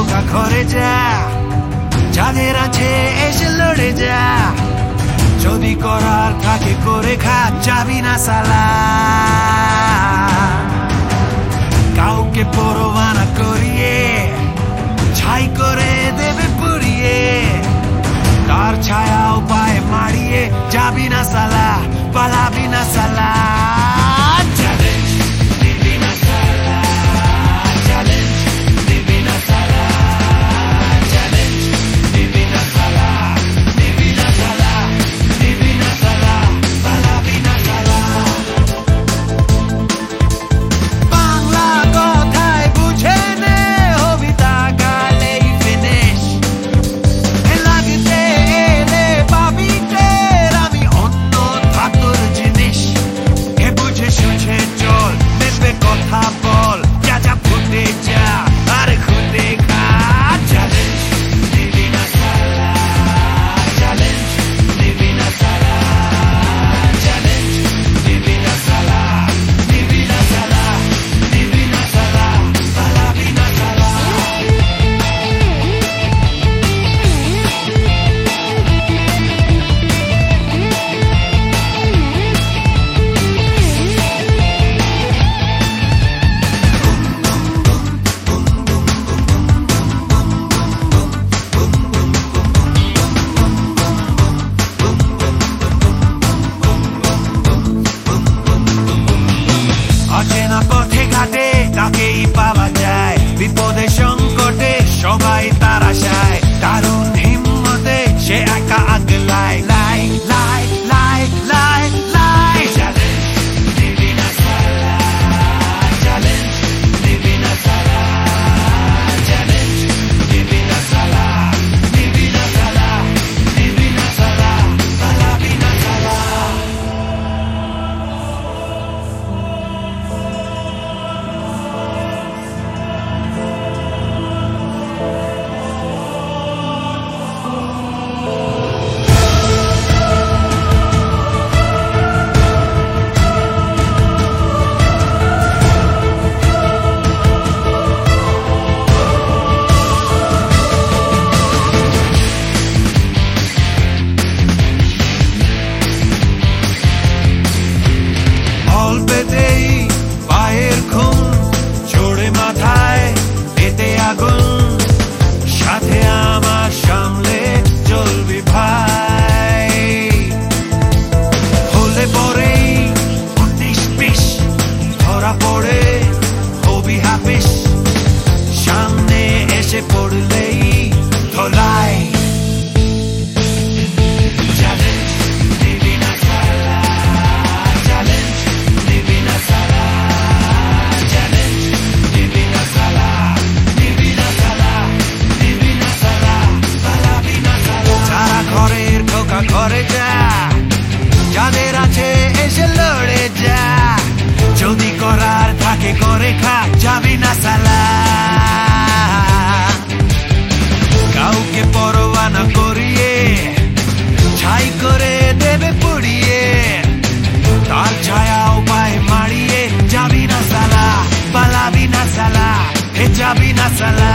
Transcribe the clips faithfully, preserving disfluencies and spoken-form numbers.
খোকা ঘরে যা, যাদের আছে এসে লড়ে যা, যদি করার থাকে করে খা, যাবি না সালা। কাউকে পরোয়া না করিয়ে ছাই করে দেবে পুড়িয়ে, তার ছায়াও পায়ে মারিয়ে, যাবি না সালা, পালাবি না সালা। তাকেই পাওয়া যায় বিপদে সংকটে, সবাই তার আশায়, দারুণ হিম্মতে সে একা আগলায়। লাই লাই লাই লাই লাই চ্যালেঞ্জ দিবি না সালা, চ্যালেঞ্জ দিবি না সালা, চ্যালেঞ্জ দিবি না সালা, দিবি না সালা, দিবি না সালা, পালাবি না সালা। পায়ের ঘুম চড়ে মাথায় এতে আগুন, সাথে আমার সামলে চলবি ভাই। হলে পরেই উনিশ বিশ ধরা পড়ে হবি হাফিস, সামনে এসে পড়লেই ধলাই। ঘরে যা, যাদের আছে এসে লড়ে যা, যদি করার থাকে করে খা, যাবি না সালা। কাউকে পরোয়া না করিয়ে ছাই করে দেবে পুড়িয়ে, তার ছায়াও পায়ে মারিয়ে, যাবি না সালা, পালাবি না সালা, হে যাবি না সালা।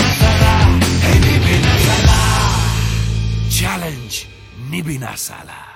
Challenge Nibi na Sala.